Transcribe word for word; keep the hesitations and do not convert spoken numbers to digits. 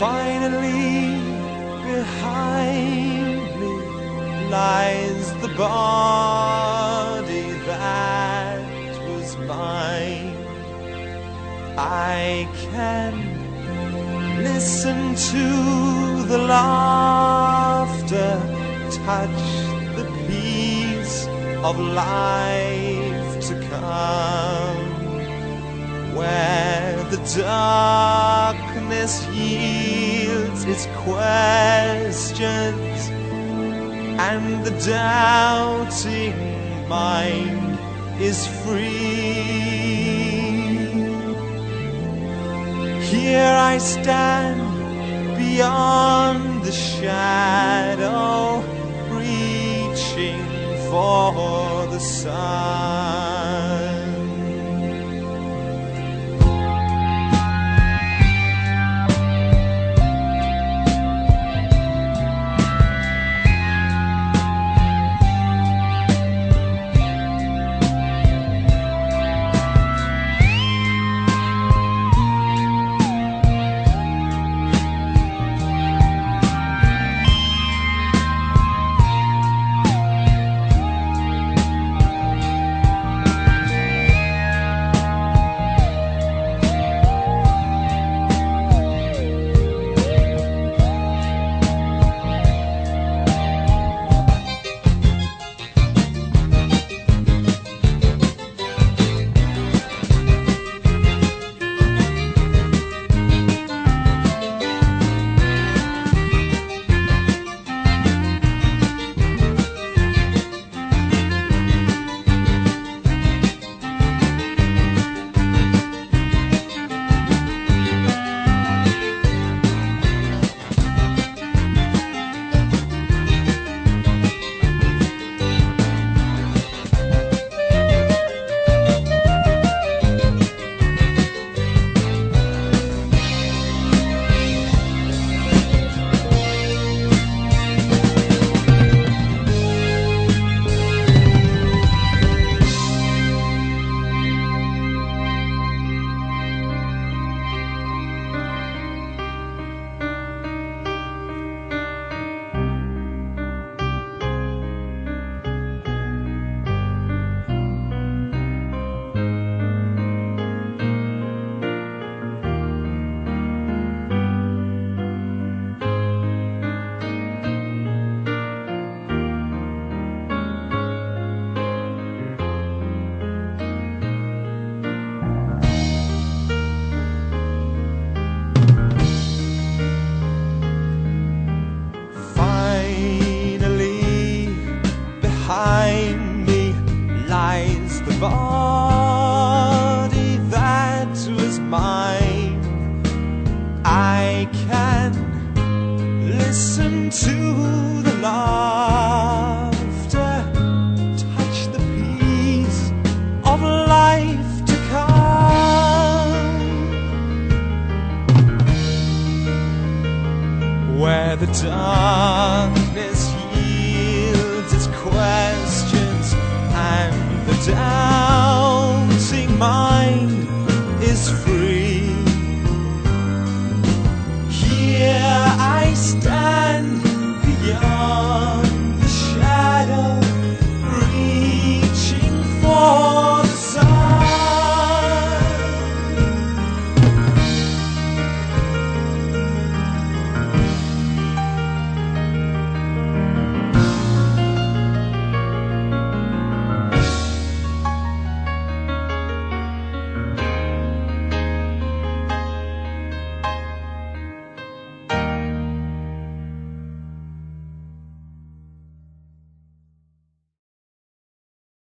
Finally, behind me lies the body that was mine. I can listen to the laughter, touch the peace of life to come, where the darkness yields its questions and the doubting mind is free. Here I stand beyond the shadow, reaching for the sun. Behind me lies the body that was mine. I can listen to the laughter, touch the peace of life to come, where the darkness questions and the doubting mind